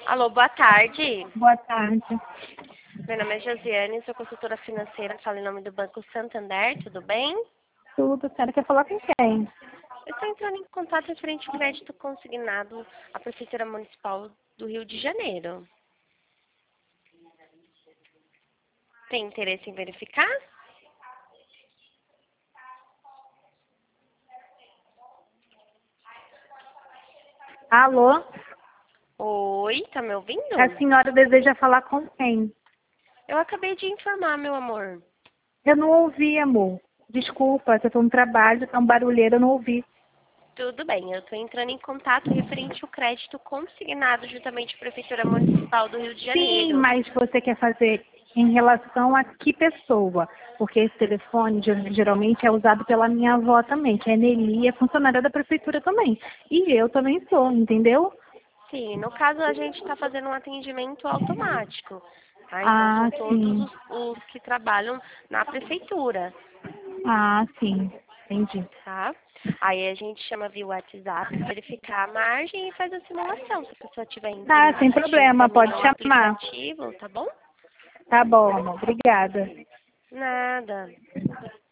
Alô, boa tarde. Boa tarde. Meu nome é Josiane, sou consultora financeira, falo em nome do Banco Santander, tudo bem? Tudo, senhora quer falar com quem? Eu estou entrando em contato referente ao crédito consignado à Prefeitura Municipal do Rio de Janeiro. Tem interesse em verificar? Alô? Oi, tá me ouvindo? A senhora deseja falar com quem? Eu acabei de informar, meu amor. Eu não ouvi, amor. Desculpa, eu tô no trabalho, tá um barulheiro, eu não ouvi. Tudo bem, eu estou entrando em contato referente ao crédito consignado juntamente à Prefeitura Municipal do Rio de Sim, Janeiro. mas você quer fazer em relação a que pessoa? Porque esse telefone geralmente é usado pela minha avó também, que é Nelly, é funcionária da prefeitura também. E eu também sou, entendeu? Sim, no caso a gente está fazendo um atendimento automático, tá? Então Ah, são todos sim. os que trabalham na prefeitura, Ah, sim. Entendi. tá? Aí a gente chama via WhatsApp, verificar a margem e faz a simulação. Se a pessoa tiver Ah, interesse, sem a gente problema, pode encaminha o chamar. aplicativo, tá bom? Tá bom, amor. Obrigada. Nada.